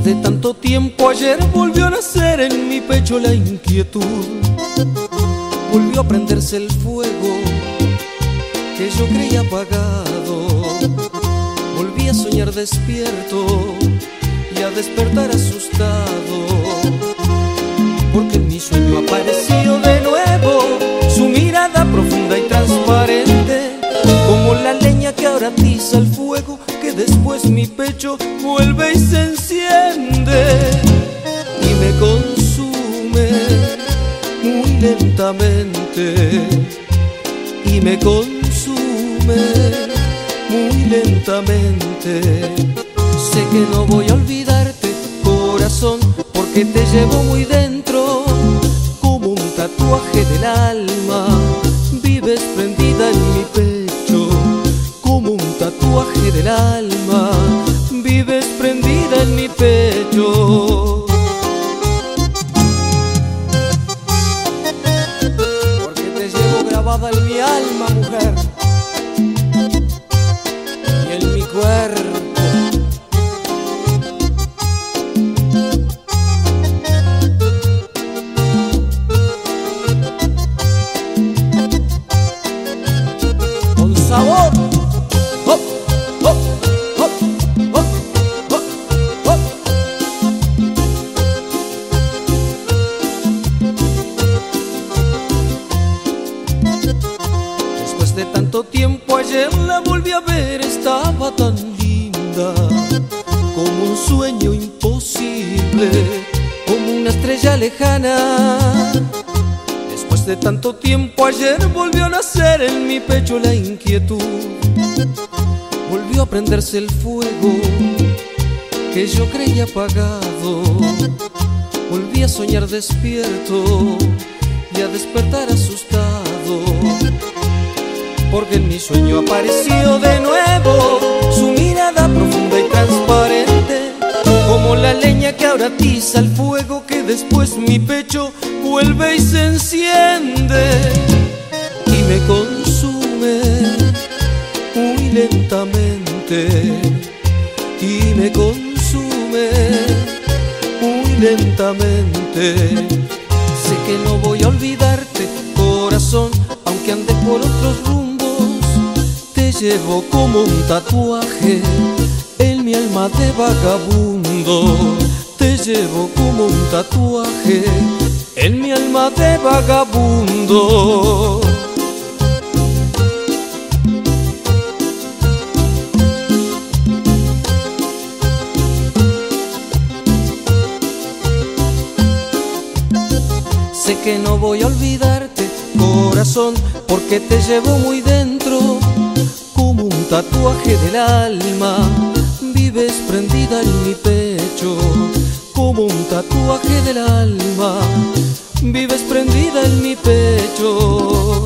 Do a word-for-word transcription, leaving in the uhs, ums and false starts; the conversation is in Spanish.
de tanto tiempo ayer volvió a nacer en mi pecho la inquietud. Volvió a prenderse el fuego que yo creía apagado. Volví a soñar despierto y a despertar asustado, porque en mi sueño apareció de nuevo su mirada profunda y transparente, como la leña que ahora atiza el fuego que después mi pecho vuelve y se enciende y me consume muy lentamente, y me consume muy lentamente. Sé que no voy a olvidarte, corazón, porque te llevo muy dentro, como un tatuaje del alma. Vives prendida en mi pecho, como un tatuaje del alma. Vives prendida en mi pecho. Porque te llevo grabada en mi alma, mujer, y en mi cuerpo. Sabor. Oh, oh, oh, oh, oh, oh. Después de tanto tiempo ayer la volví a ver, estaba tan linda, como un sueño imposible, como una estrella lejana. Después de tanto tiempo ayer volvió a nacer en mi pecho la inquietud. Volvió a prenderse el fuego que yo creía apagado. Volví a soñar despierto y a despertar asustado, porque en mi sueño apareció de nuevo su mirada profunda y transparente, como la leña que ahora atiza el fuego que después mi pecho vuelve y se enciende y me consume muy lentamente, y me consume muy lentamente. Sé que no voy a olvidarte, corazón, aunque andes por otros rumbos. Te llevo como un tatuaje en mi alma de vagabundo. Te llevo como un tatuaje en mi alma de vagabundo. Sé que no voy a olvidarte, corazón, porque te llevo muy dentro, como un tatuaje del alma. Vives prendida en mi pecho, como un tatuaje del alma. Vives prendida en mi pecho.